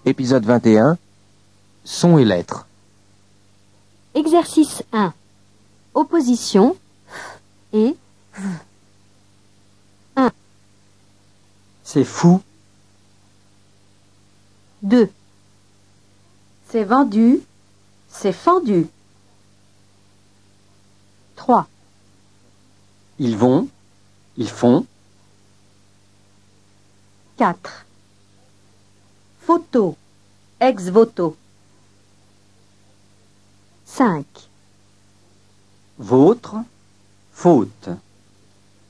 Épisode 21. Sons et lettres. Exercice 1. Opposition et 1. C'est fou. 2. C'est vendu, c'est fendu. 3. Ils vont, ils font. 4. Photo, ex voto. 5. Vôtre, faute.